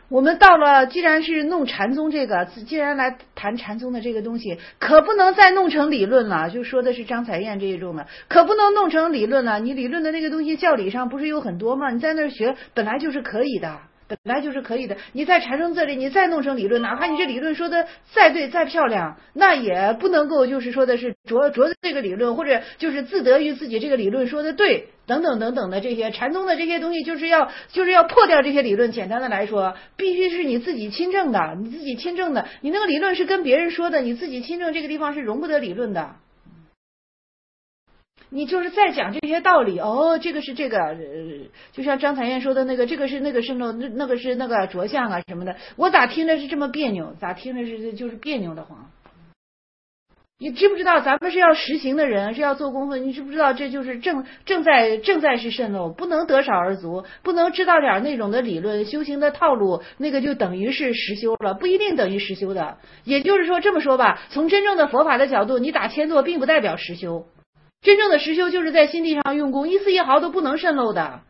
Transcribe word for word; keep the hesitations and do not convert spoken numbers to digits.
我们到了，既然是弄禅宗这个，既然来谈禅宗的这个东西，可不能再弄成理论了。就说的是张彩燕这一种的，可不能弄成理论了。你理论的那个东西，教理上不是有很多吗？你在那儿学，本来就是可以的。本来就是可以的，你在禅宗这里，你再弄成理论，哪怕你这理论说的再对再漂亮，那也不能够就是说的是着着这个理论，或者就是自得于自己这个理论说的对，等等等等的这些禅宗的这些东西，就是要就是要破掉这些理论。简单的来说，必须是你自己亲证的，你自己亲证的，你那个理论是跟别人说的，你自己亲证这个地方是容不得理论的。你就是在讲这些道理哦，这个是这个，呃，就像张彩燕说的那个，这个是那个是那那个是那个着相啊什么的，我咋听着是这么别扭？咋听着是就是别扭的慌？你知不知道咱们是要实行的人，是要做功夫？你知不知道这就是正正在正在是渗漏，不能得少而足，不能知道点那种的理论修行的套路，那个就等于是实修了，不一定等于实修的。也就是说这么说吧，从真正的佛法的角度，你打千坐并不代表实修。真正的实修就是在心地上用功，一丝一毫都不能渗漏的。